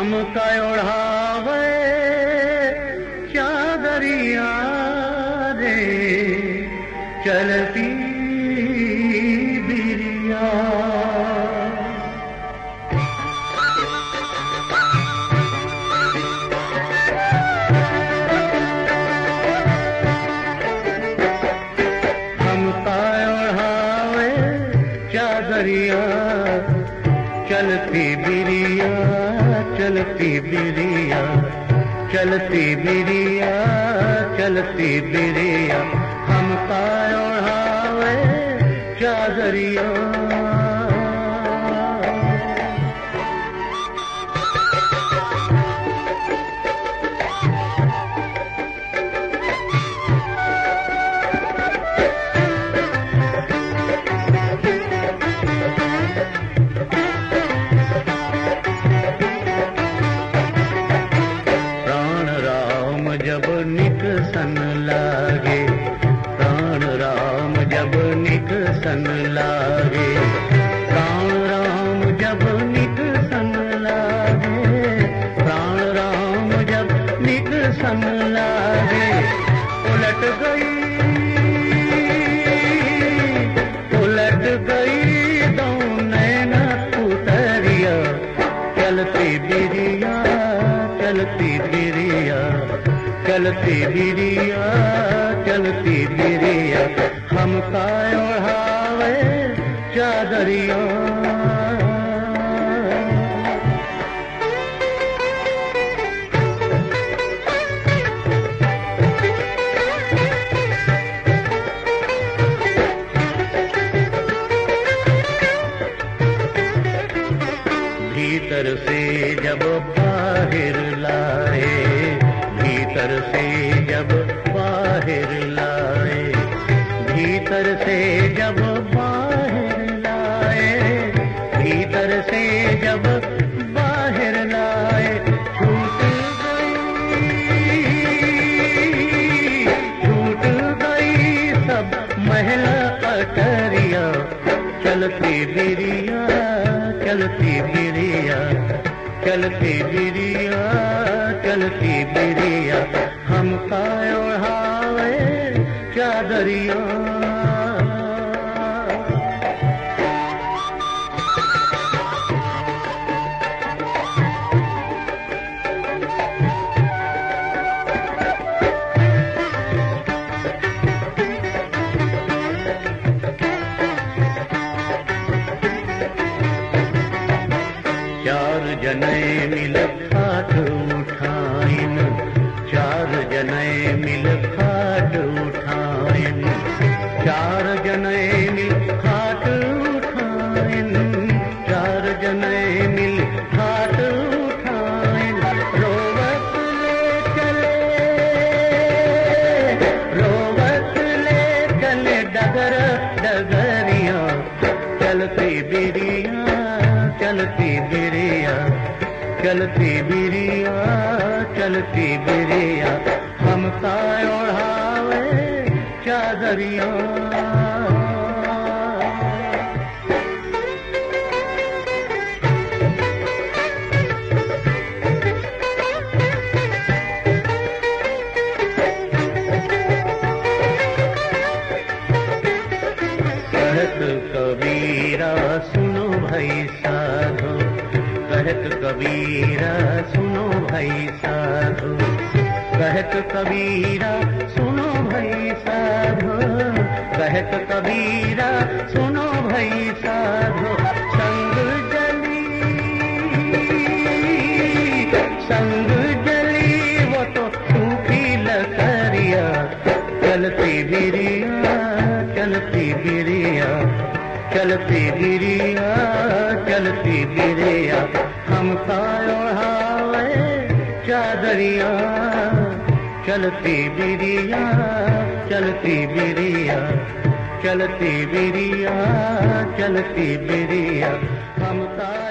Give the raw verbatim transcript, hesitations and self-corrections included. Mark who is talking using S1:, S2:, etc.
S1: हमका ओढ़ावे चादरिया रे चलती बिरिया। हमका ओढ़ावे चादरिया चलती बिरिया चलती बिरिया चलती बिरिया चलती बिरिया। हमका ओढ़ावे चादरिया। जब निक सन लागे प्राण राम जब निक सन लागे प्राण राम जब निक सन लागे प्राण राम जब निक सन लागे। उलट गई उलट गई दो नैना उतरिया चलती बिरिया चलती बिरिया चलती बिरिया चलती बिरिया। हमका ओढ़ावे चादरिया। भीतर से जब बाहर लाए भीतर से जब बाहर लाए भीतर से जब बाहर लाए भीतर से जब बाहर लाए। छूट गई छूट गई सब महल अटरिया चलती बिरिया चलती बिरिया चलती बिरिया चलती बिरिया। हमका ओढ़ावे चादरिया। चार जने मिल खाट उठाइन चार जने मिल खाट उठाइन चार जने मिल खाट उठाइन चार जने मिल खाट उठाइन। रोवत ले चले रोवत ले चले डगर डगरिया चलती बिरिया चलती बिरिया चलती बिरिया चलती बिरिया। हमका ओढ़ावे चादरिया। कहत कबीरा सुनो भाई साधो कहत कबीरा सुनो भाई साधो कहत कबीरा सुनो भाई साधो कहत कबीरा सुनो भाई साधो। संग जली संग जली वो तो सूखी लकड़िया चलती बिरिया चलती बिरिया चलती बिरिया चलती बिरिया। हमका ओढ़ावे चादरिया चलती बिरिया चलती बिरिया चलती बिरिया चलती बिरिया। हमका